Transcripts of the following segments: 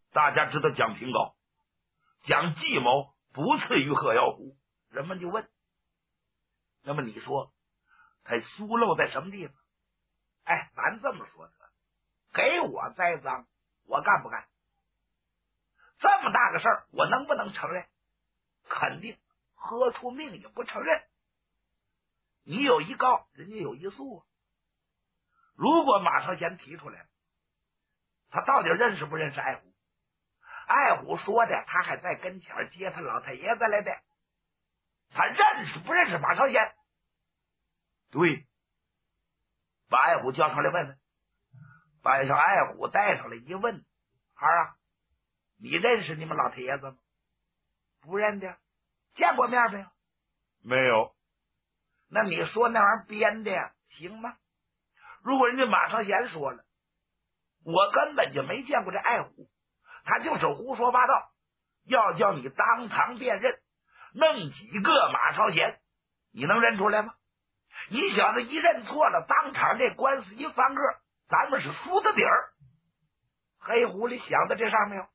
大家知道蒋平高，蒋继谋不次于贺耀虎，人们就问，那么你说他疏漏在什么地方？哎，咱这么说得，给我栽赃，我干不干？这么大个事儿，我能不能承认？肯定，喝出命也不承认。你有一告，人家有一诉啊。如果马朝贤提出来了，他到底认识不认识爱虎？爱虎说的，他还在跟前接他老太爷子来的，他认识不认识马朝贤？对，把爱虎叫上来问问，把小爱虎带上来一问，孩儿啊，你认识你们老太爷子吗？不认得。见过面没有？没有。那你说那玩意儿编的呀，行吗？如果人家马朝贤说了，我根本就没见过这爱虎，他就是胡说八道，要叫你当堂辨认，弄几个马朝贤，你能认出来吗？你小子一认错了，当场这官司一翻个，咱们是输的底儿。黑狐狸想到这上没有？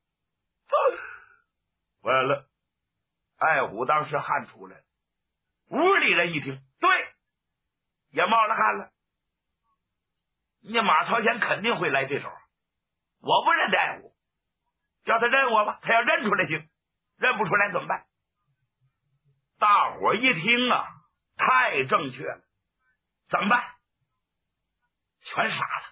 完了，爱虎当时汗出来了。屋里人一听，对，也冒了汗了。你马朝贤肯定会来这手，我不认得爱虎，叫他认我吧，他要认出来行，认不出来怎么办？大伙一听啊，太正确了，怎么办？全傻了。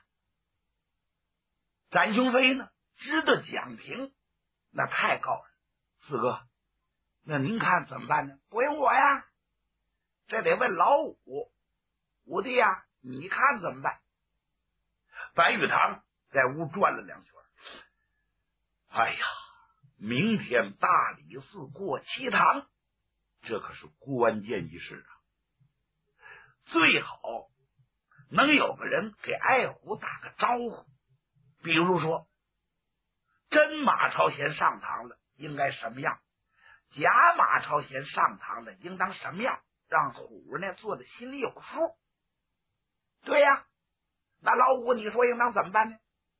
展雄飞呢，知道蒋平那太高了，四哥，那您看怎么办呢？不用我呀，这得问老五。五弟呀，你看怎么办？白玉堂在屋转了2圈。哎呀，明天大理寺过七堂，这可是关键一事啊！最好能有个人给爱虎打个招呼，比如说真马朝贤上堂了应该什么样，假马朝贤上堂了应当什么样，让虎呢做的心里有数。对呀，那老五你说应当怎么办呢？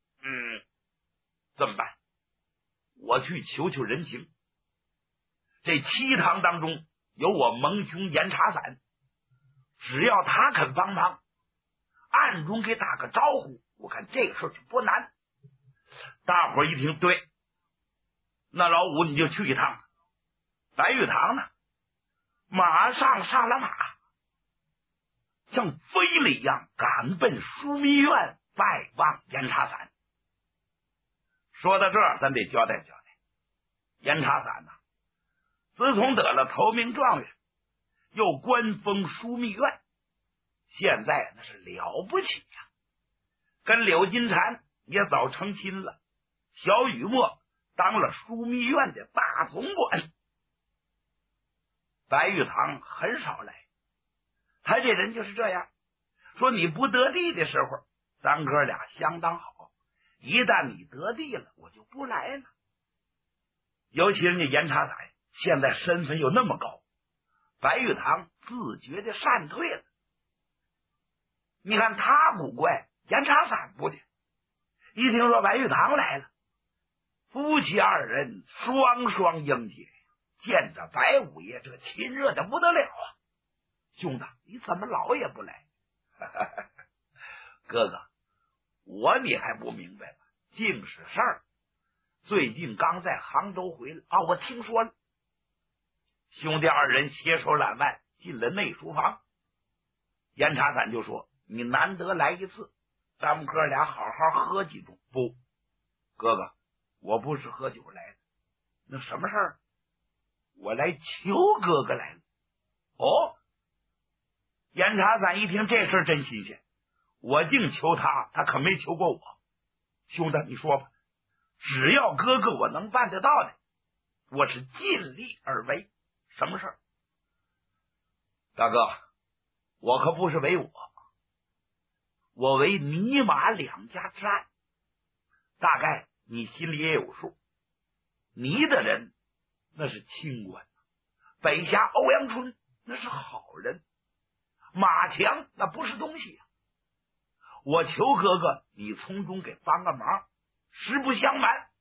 这么办？我去求求人情。这七堂当中有我盟兄严查散，只要他肯帮忙，暗中给打个招呼，我看这个事就不难。大伙一听，对，那老五你就去一趟。白玉堂呢，马上上了马，像飞了一样赶奔枢密院拜望严查散。说到这儿，咱得交代交代，严查散呐，自从得了头名状元，又官封枢密院，现在那是了不起呀，跟柳金蝉也早成亲了，小雨墨当了枢密院的大总管。白玉堂很少来，他这人就是这样，说你不得地的时候，咱哥俩相当好，一旦你得地了，我就不来了。尤其人家严查散现在身份又那么高，白玉堂自觉的善退了。你看他古怪，严查散不的，一听说白玉堂来了，夫妻二人双双迎接，见着白五爷这亲热的不得了啊！兄弟，你怎么老也不来？哥哥，你还不明白吗？净是事儿。最近刚在杭州回来啊，我听说了。兄弟二人携手揽腕进了内书房，严查散就说：“你难得来一次，咱们哥俩好好喝几盅。”不，哥哥，我不是喝酒来的，那什么事儿？我来求哥哥来了。哦，严查散一听这事真新鲜，我净求他，他可没求过我。兄弟，你说吧，只要哥哥我能办得到的，我是尽力而为。什么事儿？大哥，我可不是为我为尼玛两家之案，大概你心里也有数。你的人那是清官，北峡欧阳春那是好人，马强那不是东西啊。我求哥哥你从中给帮个忙，实不相瞒，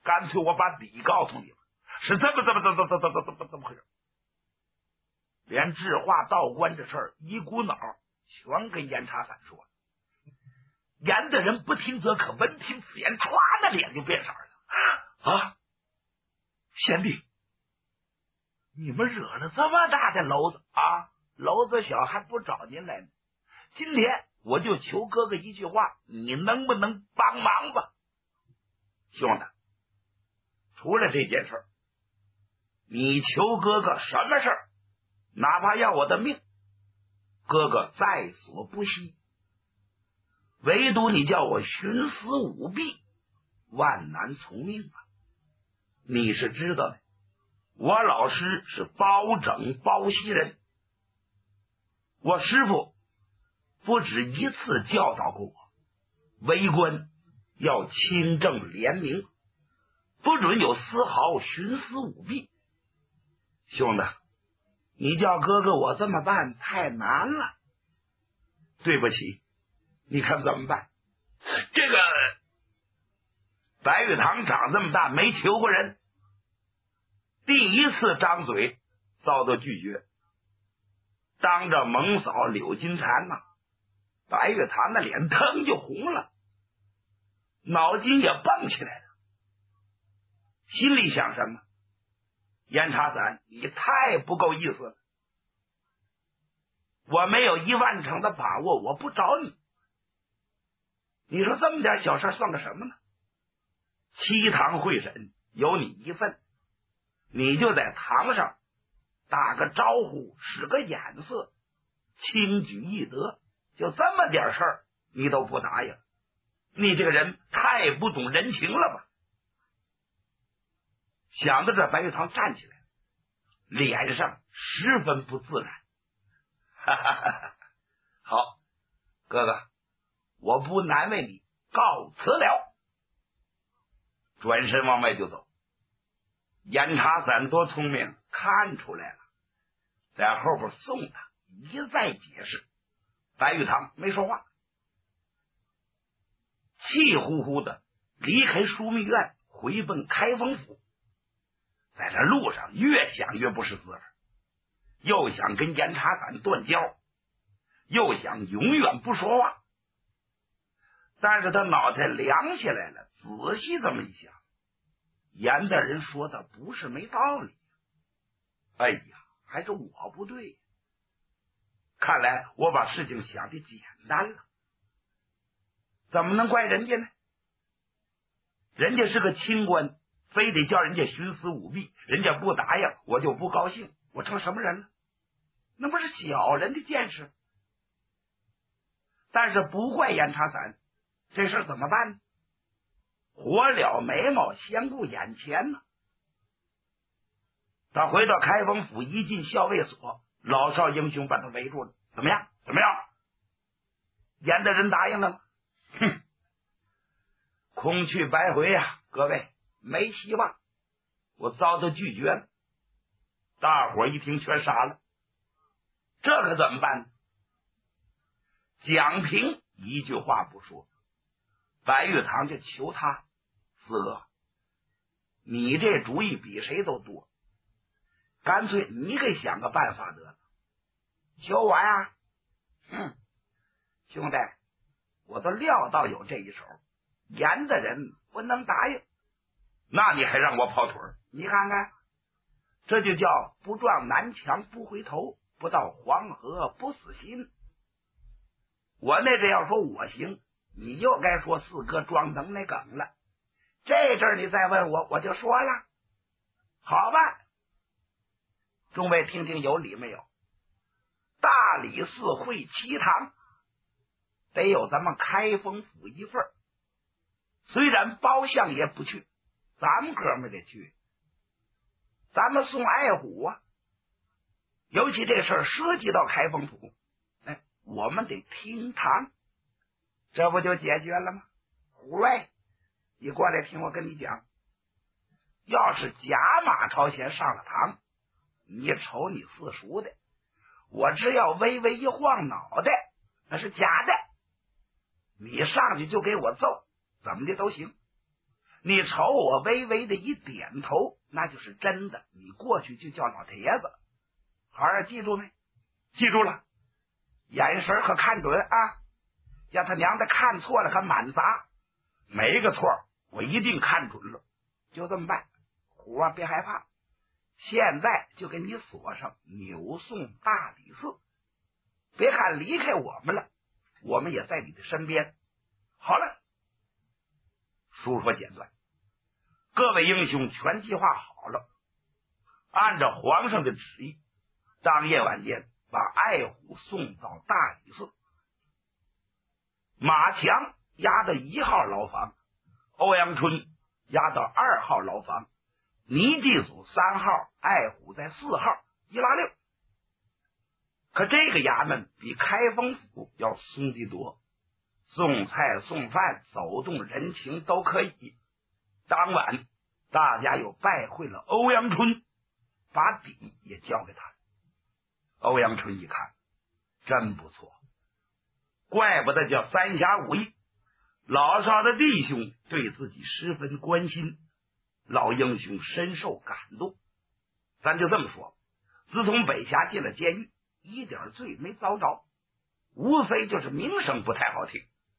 干脆我把底告诉你了，是这么回事。连制化道观这事儿一股脑全跟严查散说了。严的人不听则可，闻听此言，歘，那脸就变色了。啊，贤弟，你们惹了这么大的篓子啊！篓子小还不找您来呢。今天我就求哥哥一句话，你能不能帮忙吧？兄弟，除了这件事儿，你求哥哥什么事儿，哪怕要我的命，哥哥在所不惜。唯独你叫我徇私舞弊，万难从命啊！你是知道的，我老师是包拯包西人，我师傅不止一次教导过我，为官要清正廉明，不准有丝毫徇私舞弊。兄弟，你叫哥哥我这么办太难了，对不起，你看怎么办？这个白玉堂长这么大没求过人，第一次张嘴遭到拒绝，当着蒙嫂柳金蝉呐，白玉堂的脸腾就红了，脑筋也蹦起来了，心里想什么？严查散，你太不够意思了，我没有10000%的把握，我不找你。你说这么点小事算个什么呢？7堂会审有你一份，你就在堂上打个招呼，使个眼色，轻举一得，就这么点事儿你都不答应，你这个人太不懂人情了吧？想到这，白玉堂站起来，脸上十分不自然。哈哈哈哈，好，哥哥，我不难为你，告辞了。转身往外就走。严查散多聪明，看出来了，在后边送他，一再解释。白玉堂没说话，气呼呼的离开枢密院，回奔开封府。在这路上越想越不是滋味，又想跟严查散断交，又想永远不说话，但是他脑袋凉下来了，仔细这么一想，严大人说的不是没道理。哎呀，还是我不对，看来我把事情想的简单了，怎么能怪人家呢？人家是个清官，非得叫人家徇私舞弊，人家不答应，我就不高兴，我成什么人了？那不是小人的见识。但是不怪严查散，这事怎么办呢？活了眉毛先顾眼前呢。他回到开封府，一进校尉所，老少英雄把他围住了。怎么样？怎么样？严大人答应了吗？哼，空去白回呀！各位，没希望，我遭到拒绝了。大伙一听全傻了，这可怎么办呢？蒋平一句话不说，白玉堂就求他，四哥，你这主意比谁都多，干脆你给想个办法得了。求我呀？兄弟，我都料到有这一手，严的人不能答应，那你还让我跑腿？你看看，这就叫不撞南墙不回头，不到黄河不死心。我那阵要说我行，你又该说四哥装能耐梗了。这阵你再问我，我就说了。好吧，众位听听有理没有？大理寺会7堂，得有咱们开封府一份。虽然包相爷不去，咱们哥们得去。咱们送爱虎啊，尤其这事儿涉及到开封府，我们得听堂，这不就解决了吗？虎卫，你过来听我跟你讲，要是假马朝前上了堂，你瞅你四叔的，我只要微微一晃脑袋，那是假的，你上去就给我揍，怎么的都行。 你瞅我微微的一点头，那就是真的。你过去就叫老铁子。孩儿记住没？记住了。眼神可看准啊！要他娘的看错了，可满砸。没个错，我一定看准了。就这么办。虎啊，别害怕。现在就给你锁上扭送大理寺。别看离开我们了，我们也在你的身边。好了，书说简短，各位英雄全计划好了，按照皇上的旨意，当夜晚间把爱虎送到大理寺。马强押到1号牢房，欧阳春押到2号牢房，倪继祖3号，爱虎在4号，1拉6。可这个衙门比开封府要松得多，送菜送饭走动人情都可以。当晚大家又拜会了欧阳春，把底也交给他。欧阳春一看，真不错，怪不得叫三侠五义，老少的弟兄对自己十分关心，老英雄深受感动。咱就这么说，自从北峡进了监狱，一点罪没遭着，无非就是名声不太好听。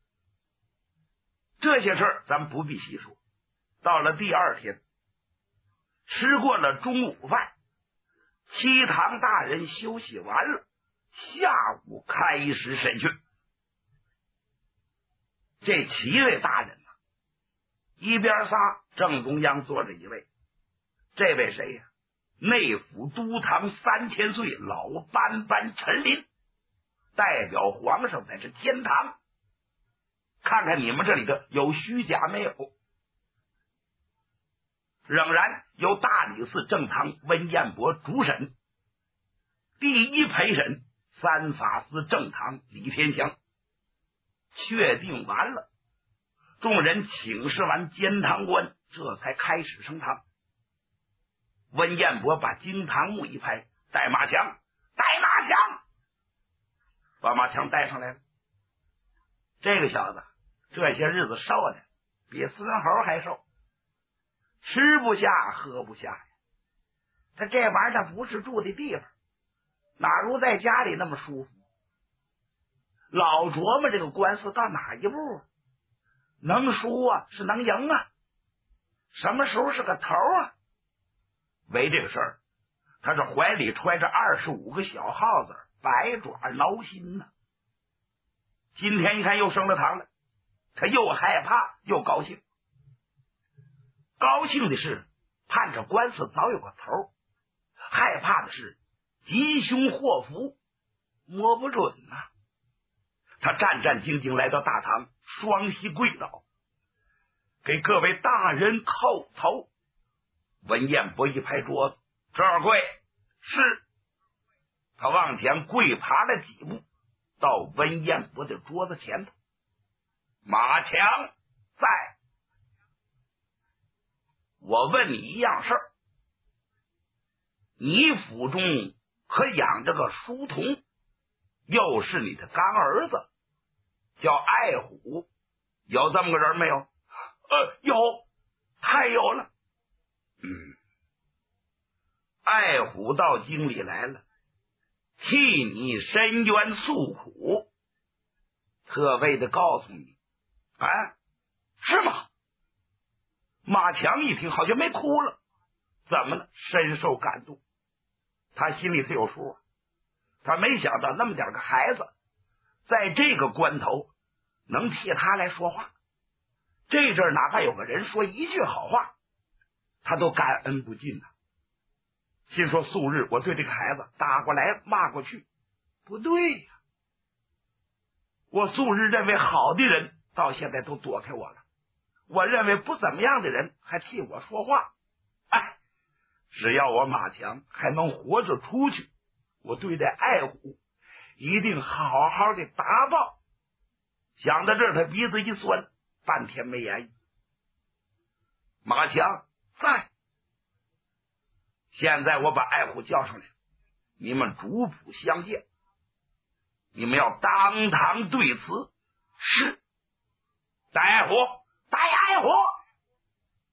这些事儿咱不必细说。到了第2天，吃过了中午饭，七堂大人休息完了，下午开始审讯。这7位大人呢，一边仨正中央坐着一位，这位谁呀？内府都堂3000岁老班班陈林，代表皇上在这天堂，看看你们这里的有虚假没有。仍然由大理寺正堂温彦博主审，第1陪审三法司正堂李天祥。确定完了，众人请示完监堂官，这才开始升堂。温彦博把惊堂木一拍，带马强，带马强，把马强带上来了。这个小子这些日子瘦的比孙猴还瘦，吃不下喝不下呀。他这玩意儿他不是住的地方，哪如在家里那么舒服。老琢磨这个官司到哪一步，能输啊是能赢啊，什么时候是个头啊。为这个事儿，他是怀里揣着25个小耗子，百爪挠心呢。今天一看又升了堂了，他又害怕又高兴。高兴的是盼着官司早有个头，害怕的是吉凶祸福摸不准啊。他战战兢兢来到大堂，双膝跪倒，给各位大人叩头。文彦博一拍桌子，这儿跪。是。他往前跪爬了几步，到文彦博的桌子前头。马强在。我问你一样事儿，你府中可养着个书童，又是你的干儿子，叫爱虎，有这么个人没有？有，太有了。爱虎到京里来了，替你伸冤诉苦，特为的告诉你。是吗？马强一听好像没哭了，怎么了？深受感动。他心里头有数，他没想到那么点个孩子在这个关头能替他来说话。这阵哪怕有个人说一句好话，他都感恩不尽呐。心说素日我对这个孩子打过来骂过去，不对呀。我素日认为好的人到现在都躲开我了，我认为不怎么样的人还替我说话。只要我马强还能活着出去，我对待爱虎一定好好的打报。想到这儿，他鼻子一酸，半天没言语。马强在。现在我把爱虎叫上来，你们主仆相见，你们要当堂对词。是。带爱虎，带爱虎。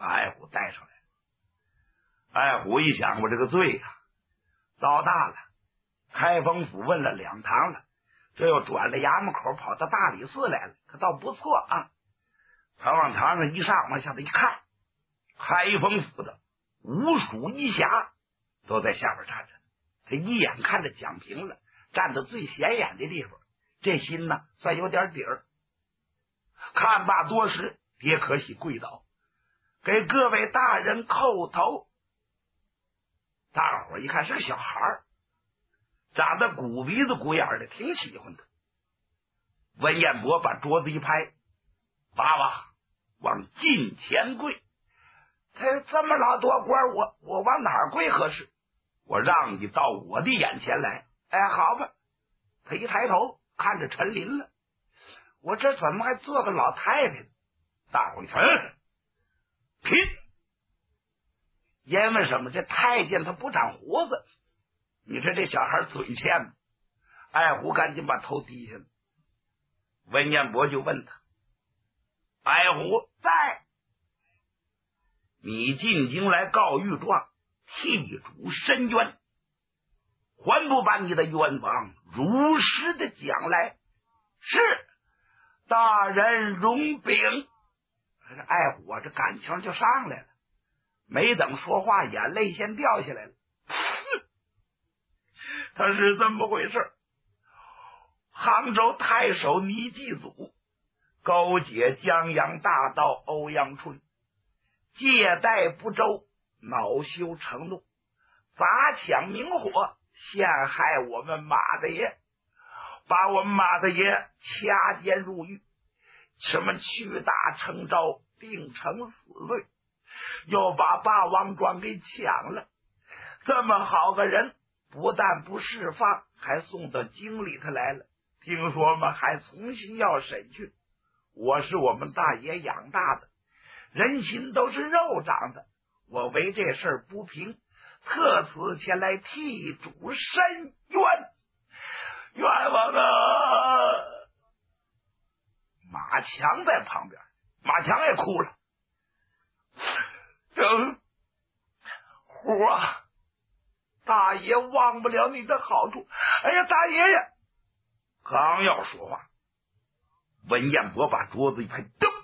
把爱虎带上来。爱虎一想，我这个罪呀，遭大了。开封府问了2堂了，这又转了衙门口，跑到大理寺来了，可倒不错啊。他往堂上一上，往下头一看，开封府的五属一辖都在下边站着。他一眼看着蒋平了，站在最显眼的地方，这心呢算有点底儿。看罢多时，爹可喜跪倒，给各位大人叩头。大伙一看是个小孩儿，长得鼓鼻子鼓眼的，挺喜欢的。文彦博把桌子一拍，爸爸往近前跪。他这么老多官，我往哪儿跪合适？我让你到我的眼前来。哎，好吧。他一抬头看着陈琳了，我这怎么还做个老太太呢？大伙一看，拼！因为什么？这太监他不长胡子，你说这小孩嘴欠。爱虎赶紧把头低下了。文彦博就问他：爱虎在？你进京来告御状，替主申冤，还不把你的冤枉如实的讲来？是，大人容禀。爱虎这感情就上来了，没等说话，眼泪先掉下来了。他是这么回事：杭州太守倪继祖勾结江洋大盗欧阳春，借贷不周，恼羞成怒，砸抢明火，陷害我们马大爷，把我们马大爷掐监入狱，什么屈打成招，定成死罪，又把霸王庄给抢了。这么好个人，不但不释放，还送到京里头来了。听说嘛，还重新要审讯。我是我们大爷养大的，人心都是肉长的，我为这事儿不平，特此前来替主申冤，冤枉啊！马强在旁边，马强也哭了。虎啊，大爷忘不了你的好处。哎呀，大爷爷！刚要说话，文彦博把桌子一拍，噔！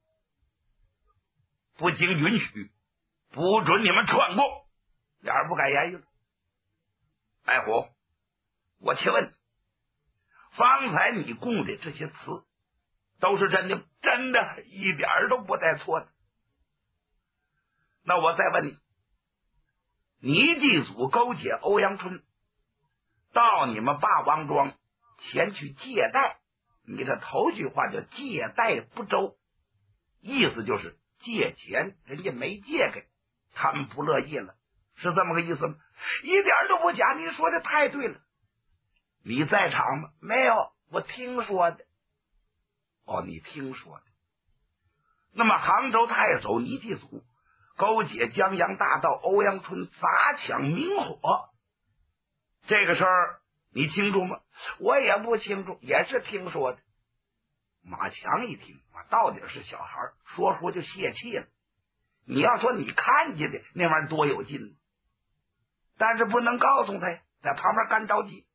不经允许，不准你们串供。俩人不敢言语了。爱虎，我请问，方才你供的这些词都是真的？真的，一点都不带错的。那我再问你，倪继祖勾结欧阳春，到你们霸王庄前去借贷，你的头句话叫借贷不周，意思就是借钱人家没借给，他们不乐意了，是这么个意思吗？一点都不假，你说的太对了。你在场吗？没有，我听说的。哦，你听说的。那么杭州太守倪继祖勾结江洋大盗欧阳春，砸抢明火，这个事儿你清楚吗？我也不清楚，也是听说的。马强一听，到底是小孩，说就泄气了。你要说你看见的那玩意儿多有劲，但是不能告诉他呀，在旁边干着急。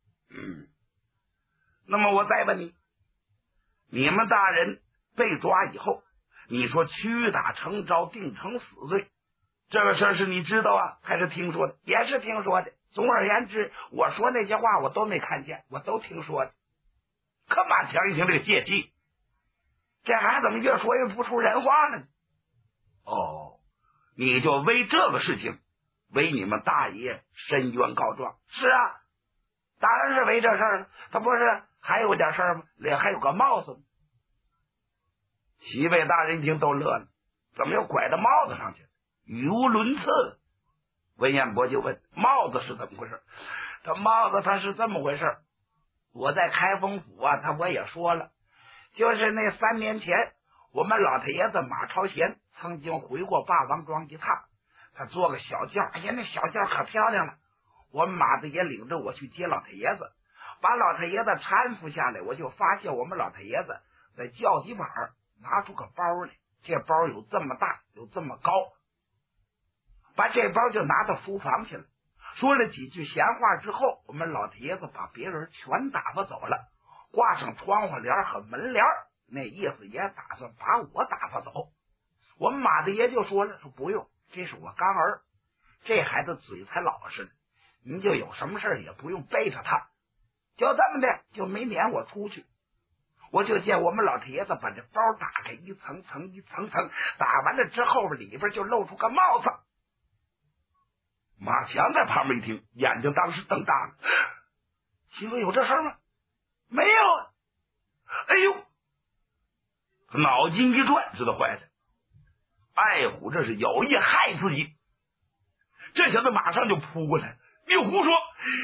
那么我再问你，你们大人被抓以后，你说屈打成招，定成死罪，这个事儿是你知道啊，还是听说的？也是听说的。总而言之，我说那些话我都没看见，我都听说的。可马强一听这个泄气，这孩子怎么越说越不出人话了呢？哦，你就为这个事情为你们大爷申冤告状？是啊，当然是为这事儿了。他不是还有点事儿吗？脸还有个帽子呢。齐位大人一听都乐了，怎么又拐到帽子上去了？语无伦次。文彦博就问，帽子是怎么回事？他帽子他是这么回事，我在开封府啊，我也说了，就是那3年前我们老太爷子马朝贤曾经回过霸王庄一趟，他坐个小轿，哎呀，那小轿可漂亮了。我们马大爷领着我去接老太爷子，把老太爷子搀扶下来，我就发现我们老太爷子在轿底板拿出个包来， 这包有这么大，有这么高，把这包就拿到书房去了。说了几句闲话之后，我们老太爷子把别人全打发走了，挂上窗户帘和门帘，那意思也打算把我打发走。我们马大爷就说了，说不用，这是我干儿，这孩子嘴才老实呢，您就有什么事也不用背着他，就这么的就没撵我出去。我就见我们老太爷子把这包打开，一层层一层层打完了之后，里边就露出个帽子。马强在旁边一听，眼睛当时瞪大了，心说有这事吗？没有。哎呦，脑筋一转，知道坏了，爱虎这是有意害自己。这小子马上就扑过来，你胡说，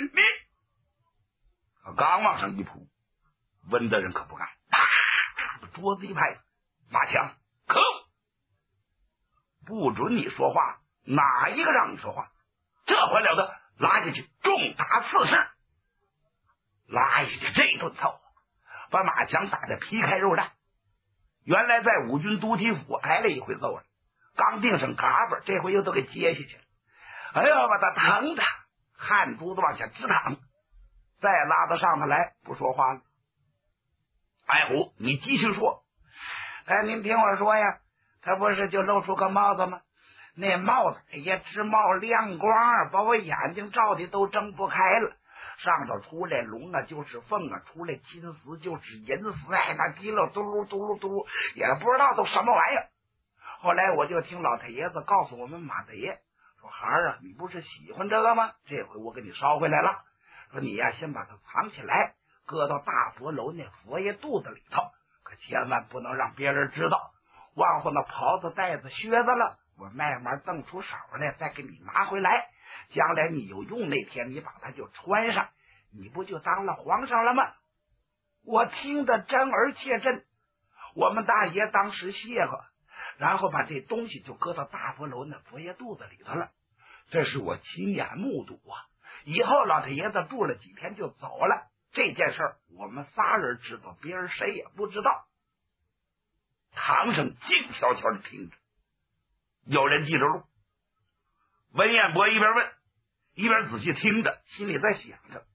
你刚往上一扑，温大人可不干，把桌子一拍，马强，可恶，不准你说话，哪一个让你说话？这还了得！拉下去，重打4十，拉下去这顿操，把马强打得皮开肉绽。原来在五军都提府挨了一回揍了，刚定上嘎巴，这回又都给接下去了。哎呀，把他疼的汗珠子往下直淌，再拉到上头来不说话了。爱虎，你继续说。哎，您听我说呀，他不是就露出个帽子吗？那帽子哎呀，直冒亮光，把我眼睛照的都睁不开了。上头出来龙啊就是凤啊，出来金丝就是银丝，哎，那滴了嘟噜嘟噜嘟噜，也不知道都什么玩意儿。后来我就听老太爷子告诉我们马大爷说，孩儿啊，你不是喜欢这个吗？这回我给你捎回来了，说你呀先把它藏起来，搁到大佛楼那佛爷肚子里头，可千万不能让别人知道。忘乎那袍子带子靴子了，我慢慢瞪出手来再给你拿回来，将来你有用那天你把它就穿上，你不就当了皇上了吗？我听得真而切真。我们大爷当时谢过，然后把这东西就搁到大佛楼那佛爷肚子里头了，这是我亲眼目睹啊。以后老太爷子住了几天就走了，这件事我们仨人知道，别人谁也不知道。堂上静悄悄的听着，有人记着录。文彦博一边问一边仔细听着，心里在想着，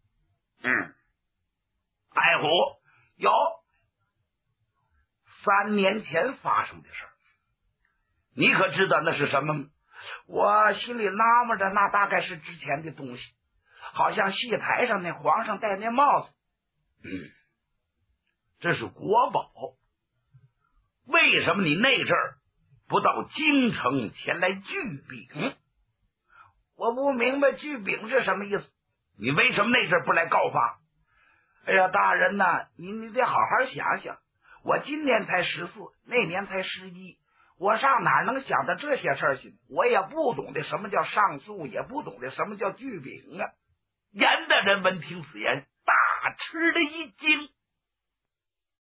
爱虎有3年前发生的事儿，你可知道那是什么吗？我心里纳闷着，那大概是之前的东西，好像戏台上那皇上戴那帽子。这是国宝。为什么你那阵儿不到京城前来聚禀？我不明白聚禀是什么意思。你为什么那阵儿不来告发？哎呀，大人呐，你得好好想想，我今年才14，那年才11，我上哪能想到这些事儿去？我也不懂得什么叫上诉，也不懂得什么叫聚禀啊。严大人闻听此言，大吃了一惊。